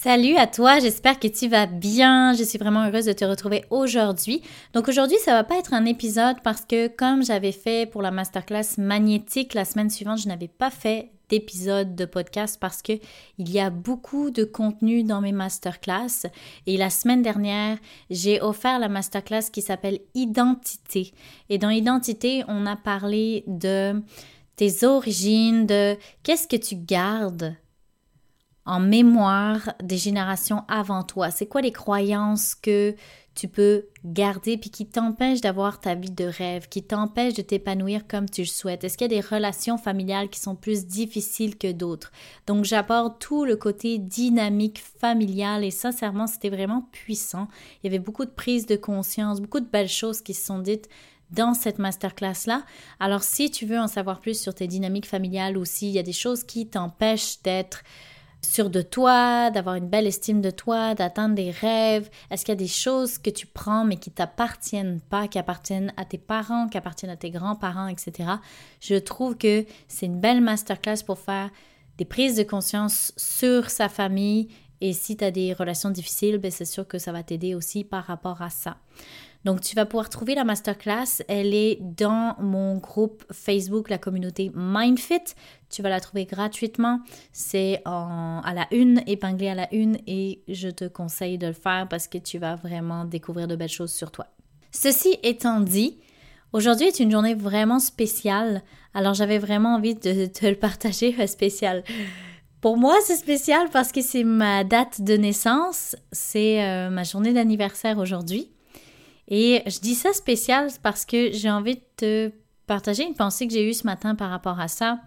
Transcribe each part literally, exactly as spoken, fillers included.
Salut à toi, j'espère que tu vas bien. Je suis vraiment heureuse de te retrouver aujourd'hui. Donc aujourd'hui, ça va pas être un épisode parce que comme j'avais fait pour la masterclass magnétique la semaine suivante, je n'avais pas fait d'épisode de podcast parce que il y a beaucoup de contenu dans mes masterclass. Et la semaine dernière, j'ai offert la masterclass qui s'appelle Identité. Et dans Identité, on a parlé de tes origines, de qu'est-ce que tu gardes en mémoire des générations avant toi. C'est quoi les croyances que tu peux garder puis qui t'empêchent d'avoir ta vie de rêve, qui t'empêchent de t'épanouir comme tu le souhaites? Est-ce qu'il y a des relations familiales qui sont plus difficiles que d'autres? Donc, j'aborde tout le côté dynamique familial et sincèrement, c'était vraiment puissant. Il y avait beaucoup de prise de conscience, beaucoup de belles choses qui se sont dites dans cette masterclass-là. Alors, si tu veux en savoir plus sur tes dynamiques familiales aussi, il y a des choses qui t'empêchent d'être sûr de toi, d'avoir une belle estime de toi, d'atteindre des rêves. Est-ce qu'il y a des choses que tu prends mais qui t'appartiennent pas, qui appartiennent à tes parents, qui appartiennent à tes grands-parents, et cetera. Je trouve que c'est une belle masterclass pour faire des prises de conscience sur sa famille et si tu as des relations difficiles, ben c'est sûr que ça va t'aider aussi par rapport à ça. Donc, tu vas pouvoir trouver la masterclass. Elle est dans mon groupe Facebook, la communauté MindFit. Tu vas la trouver gratuitement. C'est en, à la une, épinglé à la une et je te conseille de le faire parce que tu vas vraiment découvrir de belles choses sur toi. Ceci étant dit, aujourd'hui est une journée vraiment spéciale. Alors, j'avais vraiment envie de te le partager, spécial. Pour moi, c'est spécial parce que c'est ma date de naissance. C'est euh, ma journée d'anniversaire aujourd'hui. Et je dis ça spécial parce que j'ai envie de te partager une pensée que j'ai eue ce matin par rapport à ça.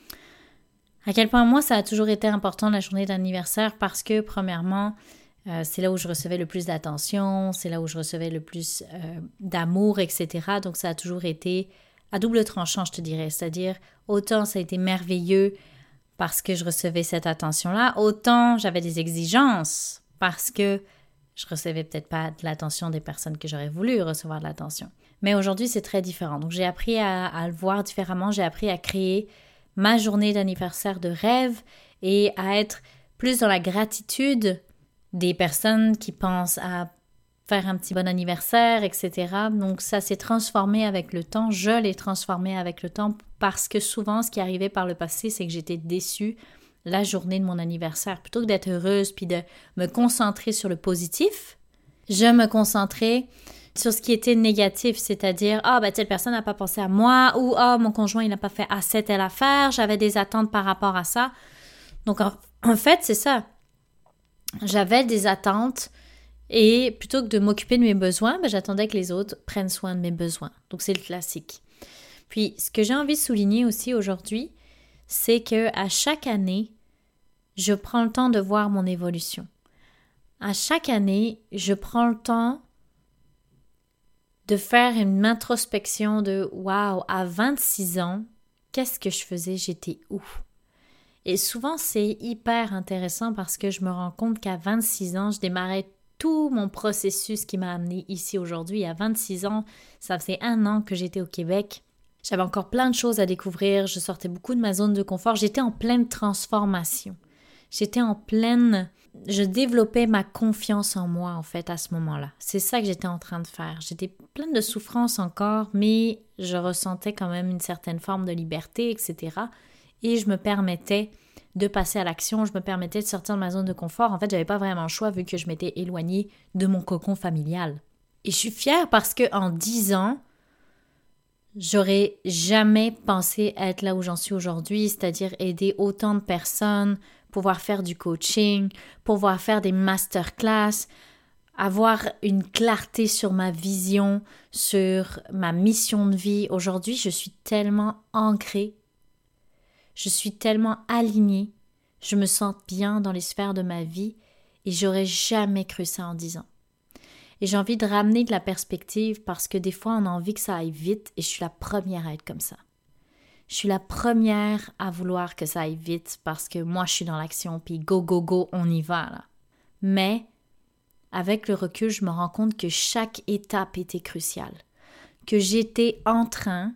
À quel point moi, ça a toujours été important la journée d'anniversaire parce que, premièrement, euh, c'est là où je recevais le plus d'attention, c'est là où je recevais le plus euh, d'amour, et cetera. Donc, ça a toujours été à double tranchant, je te dirais. C'est-à-dire, autant ça a été merveilleux parce que je recevais cette attention-là, autant j'avais des exigences parce que je recevais peut-être pas de l'attention des personnes que j'aurais voulu recevoir de l'attention. Mais aujourd'hui, c'est très différent. Donc, j'ai appris à, à le voir différemment. J'ai appris à créer ma journée d'anniversaire de rêve et à être plus dans la gratitude des personnes qui pensent à faire un petit bon anniversaire, et cetera. Donc, ça s'est transformé avec le temps. Je l'ai transformé avec le temps parce que souvent, ce qui arrivait par le passé, c'est que j'étais déçue la journée de mon anniversaire. Plutôt que d'être heureuse puis de me concentrer sur le positif, je me concentrais sur ce qui était négatif, c'est-à-dire « Ah, ben telle personne n'a pas pensé à moi » ou « Ah, mon conjoint, il n'a pas fait assez telle affaire, j'avais des attentes par rapport à ça. » Donc, en, en fait, c'est ça. J'avais des attentes et plutôt que de m'occuper de mes besoins, ben, j'attendais que les autres prennent soin de mes besoins. Donc, c'est le classique. Puis, ce que j'ai envie de souligner aussi aujourd'hui, c'est qu'à chaque année, je prends le temps de voir mon évolution. À chaque année, je prends le temps de faire une introspection de « Wow, à vingt-six ans, qu'est-ce que je faisais? J'étais où? » Et souvent, c'est hyper intéressant parce que je me rends compte qu'à vingt-six ans, je démarrais tout mon processus qui m'a amené ici aujourd'hui. À vingt-six ans, ça faisait un an que j'étais au Québec. J'avais encore plein de choses à découvrir, je sortais beaucoup de ma zone de confort, j'étais en pleine transformation. J'étais en pleine... Je développais ma confiance en moi, en fait, à ce moment-là. C'est ça que j'étais en train de faire. J'étais pleine de souffrance encore, mais je ressentais quand même une certaine forme de liberté, et cetera. Et je me permettais de passer à l'action, je me permettais de sortir de ma zone de confort. En fait, j'avais pas vraiment le choix vu que je m'étais éloignée de mon cocon familial. Et je suis fière parce qu'en dix ans, j'aurais jamais pensé être là où j'en suis aujourd'hui, c'est-à-dire aider autant de personnes, pouvoir faire du coaching, pouvoir faire des masterclass, avoir une clarté sur ma vision, sur ma mission de vie. Aujourd'hui, je suis tellement ancrée, je suis tellement alignée, je me sens bien dans les sphères de ma vie et j'aurais jamais cru ça en dix ans. Et j'ai envie de ramener de la perspective parce que des fois, on a envie que ça aille vite et je suis la première à être comme ça. Je suis la première à vouloir que ça aille vite parce que moi, je suis dans l'action, puis go, go, go, on y va, là. Mais, avec le recul, je me rends compte que chaque étape était cruciale, que j'étais en train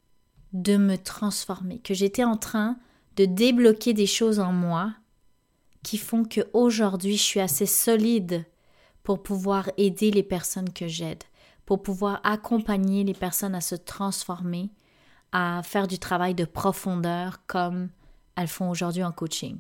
de me transformer, que j'étais en train de débloquer des choses en moi qui font qu'aujourd'hui, je suis assez solide pour pouvoir aider les personnes que j'aide, pour pouvoir accompagner les personnes à se transformer, à faire du travail de profondeur comme elles font aujourd'hui en coaching.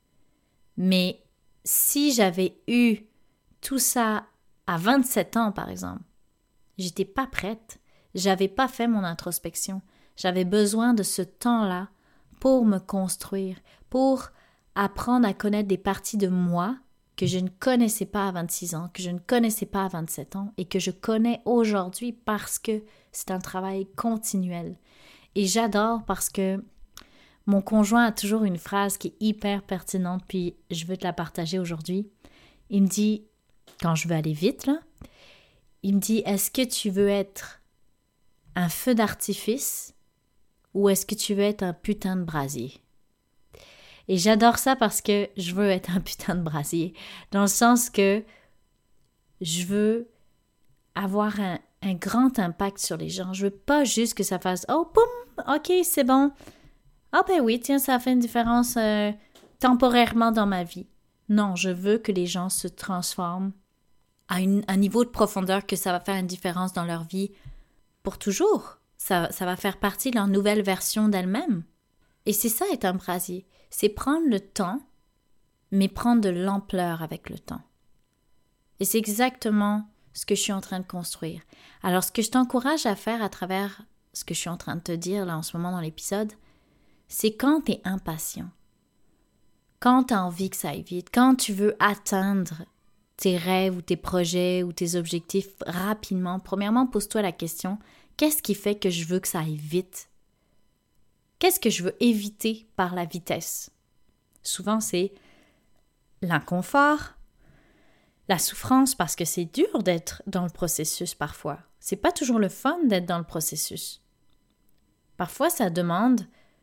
Mais si j'avais eu tout ça à vingt-sept ans, par exemple, j'étais pas prête, j'avais pas fait mon introspection, j'avais besoin de ce temps-là pour me construire, pour apprendre à connaître des parties de moi que je ne connaissais pas à vingt-six ans, que je ne connaissais pas à vingt-sept ans et que je connais aujourd'hui parce que c'est un travail continuel. Et j'adore parce que mon conjoint a toujours une phrase qui est hyper pertinente, puis je veux te la partager aujourd'hui. Il me dit, quand je veux aller vite, là, il me dit, est-ce que tu veux être un feu d'artifice ou est-ce que tu veux être un putain de brasier? Et j'adore ça parce que je veux être un putain de brasier, dans le sens que je veux avoir un, un grand impact sur les gens. Je veux pas juste que ça fasse « Oh, boum, ok, c'est bon. Ah ben oui, tiens, ça a fait une différence euh, temporairement dans ma vie. » Non, je veux que les gens se transforment à une, un niveau de profondeur que ça va faire une différence dans leur vie pour toujours. Ça, ça va faire partie de leur nouvelle version d'elle-même. Et c'est ça être un brasier. C'est prendre le temps, mais prendre de l'ampleur avec le temps. Et c'est exactement ce que je suis en train de construire. Alors, ce que je t'encourage à faire à travers ce que je suis en train de te dire là en ce moment dans l'épisode, c'est quand tu es impatient, quand tu as envie que ça aille vite, quand tu veux atteindre tes rêves ou tes projets ou tes objectifs rapidement, premièrement, pose-toi la question, qu'est-ce qui fait que je veux que ça aille vite? Qu'est-ce que je veux éviter par la vitesse? Souvent, c'est l'inconfort, la souffrance, parce que c'est dur d'être dans le processus parfois. C'est pas toujours le fun d'être dans le processus. Parfois, ça demande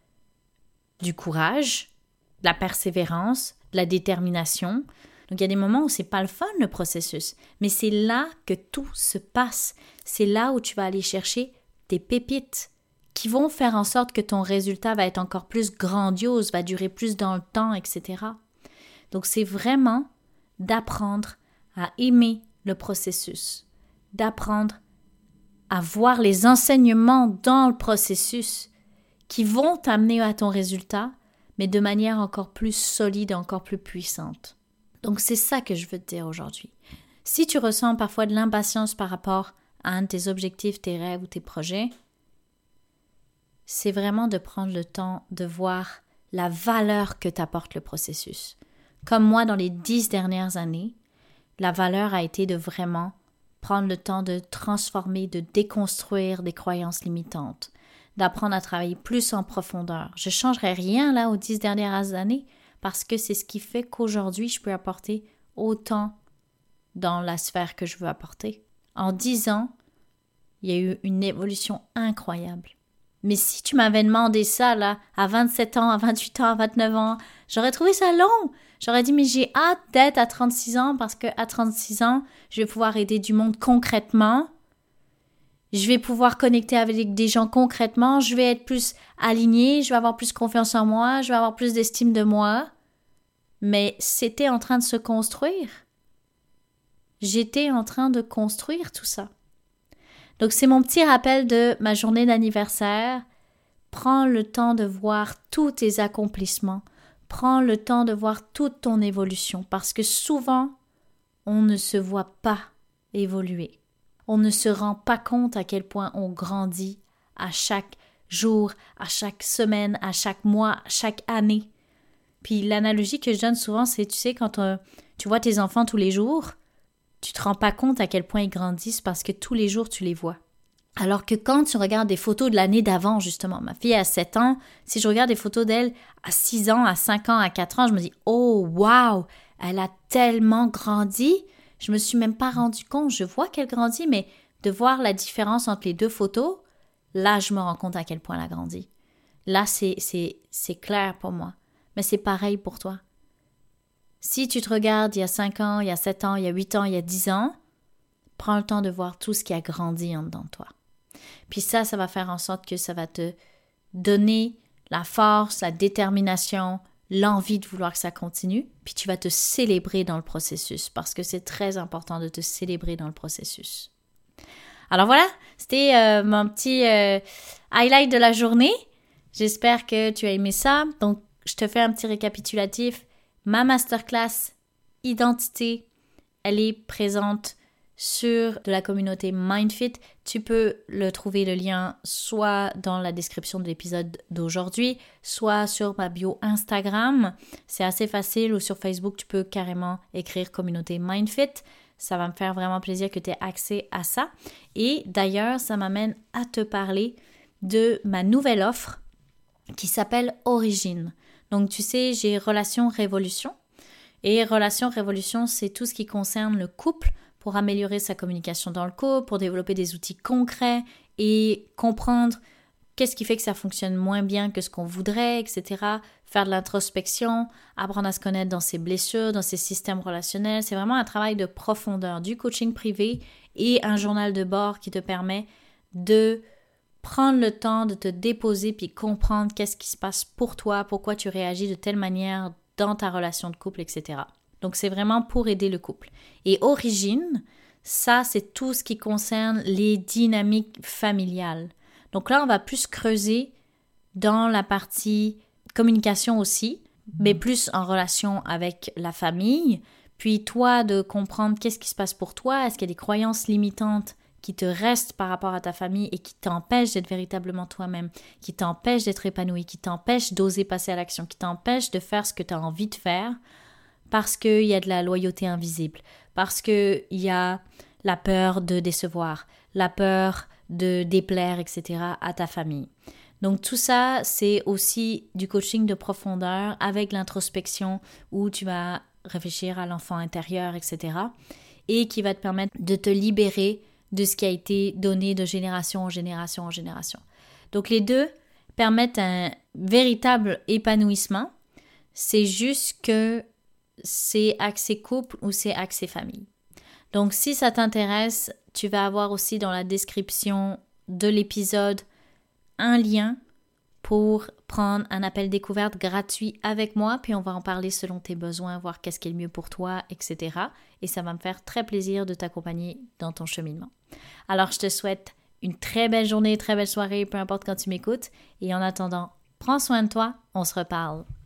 du courage, de la persévérance, de la détermination. Donc, il y a des moments où c'est pas le fun, le processus. Mais c'est là que tout se passe. C'est là où tu vas aller chercher tes pépites qui vont faire en sorte que ton résultat va être encore plus grandiose, va durer plus dans le temps, et cetera. Donc, c'est vraiment d'apprendre à aimer le processus, d'apprendre à voir les enseignements dans le processus qui vont t'amener à ton résultat, mais de manière encore plus solide, encore plus puissante. Donc, c'est ça que je veux te dire aujourd'hui. Si tu ressens parfois de l'impatience par rapport à un de tes objectifs, tes rêves ou tes projets, c'est vraiment de prendre le temps de voir la valeur que t'apporte le processus. Comme moi, dans les dix dernières années, la valeur a été de vraiment prendre le temps de transformer, de déconstruire des croyances limitantes, d'apprendre à travailler plus en profondeur. Je ne changerai rien là aux dix dernières années parce que c'est ce qui fait qu'aujourd'hui, je peux apporter autant dans la sphère que je veux apporter. En dix ans, il y a eu une évolution incroyable. Mais si tu m'avais demandé ça là, à vingt-sept ans, à vingt-huit ans, à vingt-neuf ans, j'aurais trouvé ça long. J'aurais dit, mais j'ai hâte d'être à trente-six ans parce qu'à trente-six ans, je vais pouvoir aider du monde concrètement. Je vais pouvoir connecter avec des gens concrètement. Je vais être plus alignée. Je vais avoir plus confiance en moi. Je vais avoir plus d'estime de moi. Mais c'était en train de se construire. J'étais en train de construire tout ça. Donc, c'est mon petit rappel de ma journée d'anniversaire. Prends le temps de voir tous tes accomplissements. Prends le temps de voir toute ton évolution parce que souvent, on ne se voit pas évoluer. On ne se rend pas compte à quel point on grandit à chaque jour, à chaque semaine, à chaque mois, à chaque année. Puis l'analogie que je donne souvent, c'est, tu sais, quand euh, tu vois tes enfants tous les jours, tu te rends pas compte à quel point ils grandissent parce que tous les jours, tu les vois. Alors que quand tu regardes des photos de l'année d'avant, justement, ma fille a sept ans, si je regarde des photos d'elle à six ans, à cinq ans, à quatre ans, je me dis « Oh, wow! Elle a tellement grandi! » Je me suis même pas rendu compte. Je vois qu'elle grandit, mais de voir la différence entre les deux photos, là, je me rends compte à quel point elle a grandi. Là, c'est, c'est, c'est clair pour moi. Mais c'est pareil pour toi. Si tu te regardes il y a cinq ans, il y a sept ans, il y a huit ans, il y a dix ans, prends le temps de voir tout ce qui a grandi en dedans de toi. Puis ça, ça va faire en sorte que ça va te donner la force, la détermination, l'envie de vouloir que ça continue, puis tu vas te célébrer dans le processus parce que c'est très important de te célébrer dans le processus. Alors voilà, c'était euh, mon petit euh, highlight de la journée. J'espère que tu as aimé ça. Donc, je te fais un petit récapitulatif. Ma masterclass identité, elle est présente sur de la communauté MindFit. Tu peux le trouver le lien soit dans la description de l'épisode d'aujourd'hui, soit sur ma bio Instagram. C'est assez facile, ou sur Facebook, tu peux carrément écrire communauté MindFit. Ça va me faire vraiment plaisir que tu aies accès à ça. Et d'ailleurs, ça m'amène à te parler de ma nouvelle offre qui s'appelle Origine. Donc, tu sais, j'ai Relation Révolution. Et Relation Révolution, c'est tout ce qui concerne le couple pour améliorer sa communication dans le couple, pour développer des outils concrets et comprendre qu'est-ce qui fait que ça fonctionne moins bien que ce qu'on voudrait, et cetera. Faire de l'introspection, apprendre à se connaître dans ses blessures, dans ses systèmes relationnels. C'est vraiment un travail de profondeur, du coaching privé et un journal de bord qui te permet de prendre le temps de te déposer puis comprendre qu'est-ce qui se passe pour toi, pourquoi tu réagis de telle manière dans ta relation de couple, et cetera. Donc, c'est vraiment pour aider le couple. Et Origine, ça, c'est tout ce qui concerne les dynamiques familiales. Donc là, on va plus creuser dans la partie communication aussi, mais plus en relation avec la famille. Puis toi, de comprendre qu'est-ce qui se passe pour toi. Est-ce qu'il y a des croyances limitantes qui te restent par rapport à ta famille et qui t'empêchent d'être véritablement toi-même, qui t'empêchent d'être épanoui, qui t'empêchent d'oser passer à l'action, qui t'empêchent de faire ce que tu as envie de faire parce qu'il y a de la loyauté invisible, parce qu'il y a la peur de décevoir, la peur de déplaire, et cetera à ta famille. Donc tout ça, c'est aussi du coaching de profondeur avec l'introspection où tu vas réfléchir à l'enfant intérieur, et cetera. Et qui va te permettre de te libérer de ce qui a été donné de génération en génération en génération. Donc les deux permettent un véritable épanouissement. C'est juste que c'est axé couple ou c'est axé famille. Donc si ça t'intéresse, tu vas avoir aussi dans la description de l'épisode un lien pour prendre un appel découverte gratuit avec moi, puis on va en parler selon tes besoins, voir qu'est-ce qui est le mieux pour toi, et cetera. Et ça va me faire très plaisir de t'accompagner dans ton cheminement. Alors, je te souhaite une très belle journée, très belle soirée, peu importe quand tu m'écoutes. Et en attendant, prends soin de toi, on se reparle.